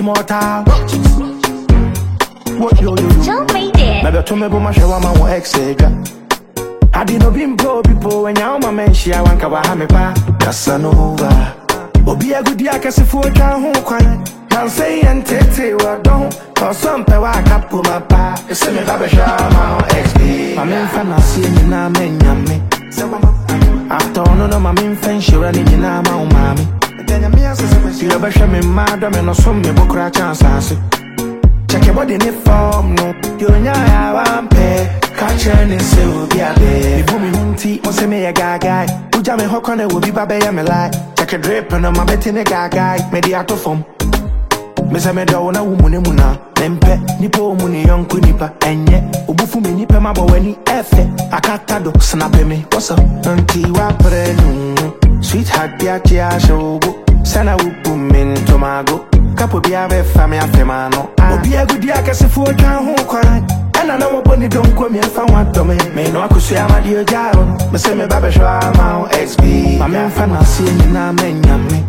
immortal. What yo? Don't read it. Maybe to me, but my show, I'm on extra. I didn't be poor people when you're my man, she I want to have me pa. Casanova. Obi a good yak as if we can't hold quiet. Can't say and take what don't. Or some power cap for my pa. You see me, Baba Shama, XP. I'm in fantasy, and I'm in yummy. After no, my main fan, she running in our mommy. Then I'm here, you ever show me madam and or some me book chance. Check your body in the form, no. You and I pay. Catch any say will be a day. If we munti, must say me a guy. Who jam me hook on it will be baby, I'm a lie. Check a drape and I'm a bet in a guy. Mediato form. Miss a meadow, a woman, Muna. Nempe, Nipo, Muni, young Kunipa, and yet, Ubufu, Nipa, Mabo, any effort. A catado, snap me. What's up? Until you sweetheart, Piatia, show. Sana Wupum, Tomago. Capo Biave, Famia Femano. Obi a good yak as if we can't hold quiet. And I know what don't come here for what to me. May no could say I'm a dear Jaro. But say me Baba Shama, XP. My main fantasy in a man yummy.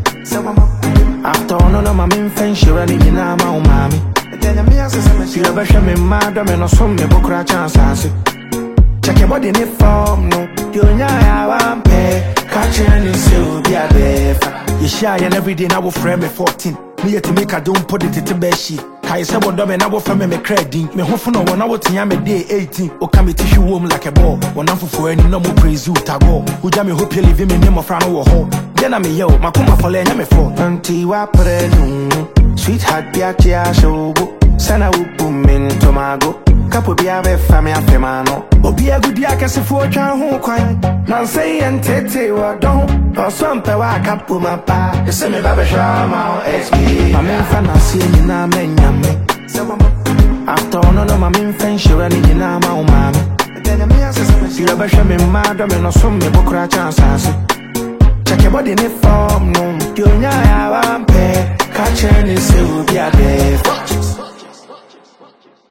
After no, my main fan, she running in a mommy. Then I'm here, you ever show me madam and or some me book chance. Check your body in the form, no. You and I pay. Catch any seal be a beef. You shy and every day now will frame me 14. Me to make a don't put it to beshi. Kai say what dome and I will frame me credit. Me hope no one I will tell me day 18. Or come tissue warm like a ball. One for any no more praise you tago. Who jam me hope you live in me name of Frano or home. Then I'm a yo, my kuma for lay me for. Until you are sweetheart Piatia show. Sana Wupum in Tomago. Capo Biave Famia Femano. Obi a good yak as if we can't hold quiet. Now say and take what don't. Or some power cap for my pa. You see me Baba Shama, XP. My main fantasy in a man yummy. After no, my main fan, she running in a mommy. Then I'm here, you ever show me madam and or some me book chance. Check your body in the form, no. You and I pay. Catch any say will be a day.